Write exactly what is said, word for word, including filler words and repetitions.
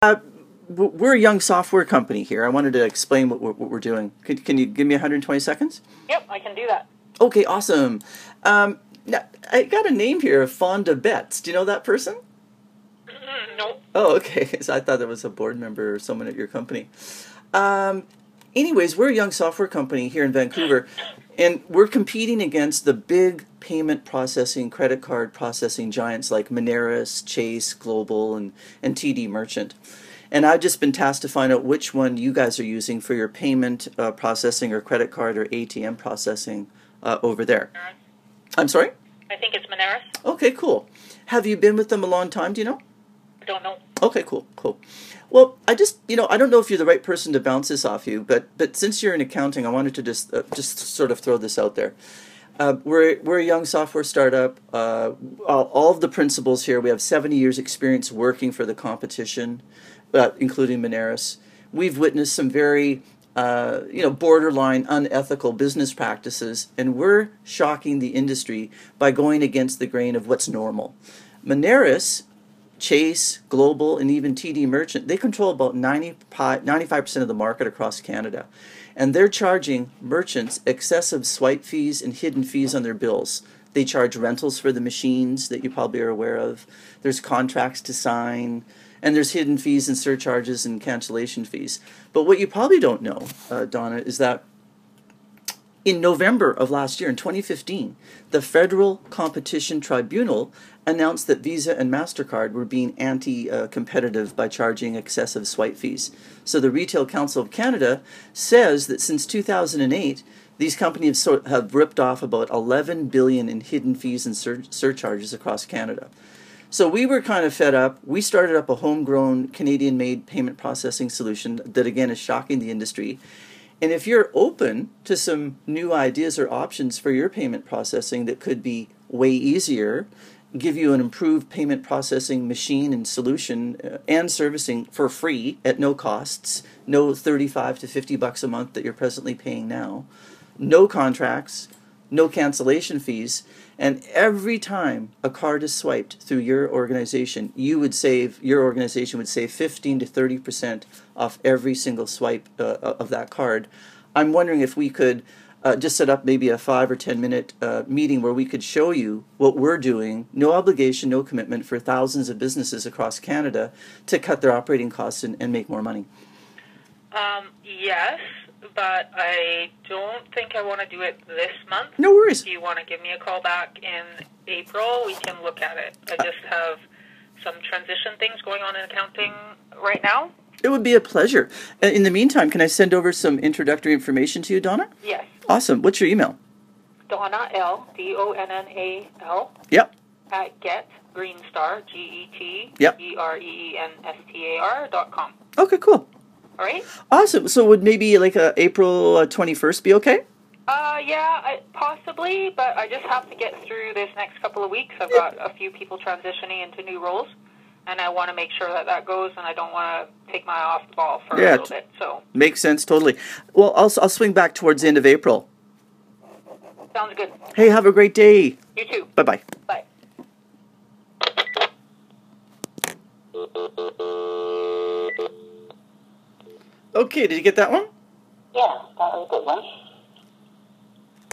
Uh, we're a young software company here. I wanted to explain what we're, what we're doing. Can, can you give me one hundred twenty seconds? Yep, I can do that. Okay, awesome. Um, now, I got a name here, Fonda Betts. Do you know that person? Mm, nope. Oh, okay. So I thought that was a board member or someone at your company. Um, anyways, we're a young software company here in Vancouver, and we're competing against the big payment processing, credit card processing giants like Moneris, Chase, Global, and, and T D Merchant. And I've just been tasked to find out which one you guys are using for your payment uh, processing or credit card or A T M processing uh, over there. Moneris. I'm sorry? I think it's Moneris. Okay, cool. Have you been with them a long time, do you know? I don't know. Okay, cool, cool. Well, I just, you know, I don't know if you're the right person to bounce this off you, but but since you're in accounting, I wanted to just uh, just sort of throw this out there. Uh, we're we're a young software startup. Uh, all, all of the principals here, we have seventy years experience working for the competition, uh, including Moneris. We've witnessed some very, uh, you know, borderline unethical business practices, and we're shocking the industry by going against the grain of what's normal. Moneris, Chase, Global, and even T D Merchant, they control about ninety-five percent of the market across Canada. And they're charging merchants excessive swipe fees and hidden fees on their bills. They charge rentals for the machines that you probably are aware of. There's contracts to sign, and there's hidden fees and surcharges and cancellation fees. But what you probably don't know, uh, Donna, is that in November of last year, in twenty fifteen, the Federal Competition Tribunal announced that Visa and MasterCard were being anti-competitive by charging excessive swipe fees. So the Retail Council of Canada says that since two thousand eight, these companies have ripped off about eleven billion dollars in hidden fees and sur surcharges across Canada. So we were kind of fed up. We started up a homegrown Canadian-made payment processing solution that, again, is shocking the industry. And if you're open to some new ideas or options for your payment processing that could be way easier, give you an improved payment processing machine and solution uh, and servicing for free at no costs, no thirty-five to fifty bucks a month that you're presently paying now, no contracts, no cancellation fees, and every time a card is swiped through your organization, you would save, your organization would save fifteen to thirty percent off every single swipe uh, of that card. I'm wondering if we could uh, just set up maybe a five or ten minute uh, meeting where we could show you what we're doing, no obligation, no commitment, for thousands of businesses across Canada to cut their operating costs and, and make more money. Um, yes, but I don't think I want to do it this month. No worries. If you want to give me a call back in April, we can look at it. I just have some transition things going on in accounting right now. It would be a pleasure. In the meantime, can I send over some introductory information to you, Donna? Yes. Awesome. What's your email? Donna L, D O N N A L. Yep. At Get Greenstar, G E T Yep. E R E E N S T A R dot com. Okay, cool. All right. Awesome. So would maybe like a April twenty-first be okay? Uh, yeah, I, possibly, but I just have to get through this next couple of weeks. I've got a few people transitioning into new roles, and I want to make sure that that goes, and I don't want to take my eye off the ball for yeah, a little bit. So makes sense, totally. Well, I'll, I'll swing back towards the end of April. Sounds good. Hey, have a great day. You too. Bye-bye. Bye. Okay, did you get that one? Yeah, that was a good one.